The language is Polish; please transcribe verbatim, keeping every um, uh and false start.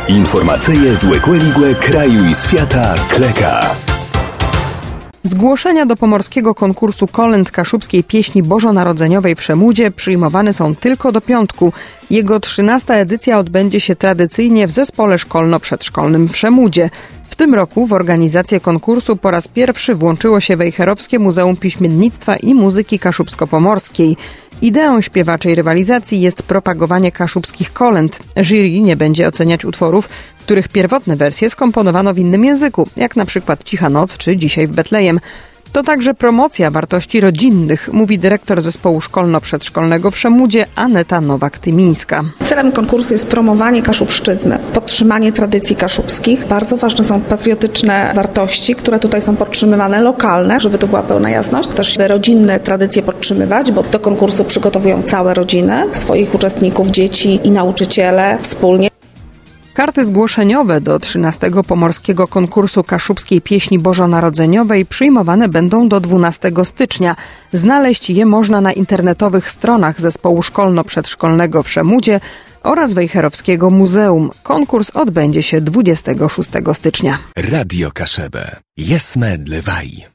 Informacyje z Łekłe kraju i świata Kleka. Zgłoszenia do pomorskiego konkursu kolęd kaszubskiej pieśni bożonarodzeniowej w Szemudzie przyjmowane są tylko do piątku. Jego trzynasta edycja odbędzie się tradycyjnie w zespole szkolno-przedszkolnym w Szemudzie. W tym roku w organizację konkursu po raz pierwszy włączyło się Wejherowskie Muzeum Piśmiennictwa i Muzyki Kaszubsko-Pomorskiej. Ideą śpiewaczej rywalizacji jest propagowanie kaszubskich kolęd. Jury nie będzie oceniać utworów, których pierwotne wersje skomponowano w innym języku, jak na przykład Cicha Noc czy Dzisiaj w Betlejem. To także promocja wartości rodzinnych, mówi dyrektor zespołu szkolno-przedszkolnego w Szemudzie Aneta Nowak-Tymińska. Celem konkursu jest promowanie kaszubszczyzny, podtrzymanie tradycji kaszubskich. Bardzo ważne są patriotyczne wartości, które tutaj są podtrzymywane, lokalne, żeby to była pełna jasność. Też rodzinne tradycje podtrzymywać, bo do konkursu przygotowują całe rodziny, swoich uczestników, dzieci i nauczyciele wspólnie. Karty zgłoszeniowe do trzynastego pomorskiego konkursu kaszubskiej pieśni bożonarodzeniowej przyjmowane będą do dwunastego stycznia. Znaleźć je można na internetowych stronach zespołu szkolno-przedszkolnego w Szemudzie oraz Wejherowskiego Muzeum. Konkurs odbędzie się dwudziestego szóstego stycznia. Radio Kaszebę. Jesme dlewaj.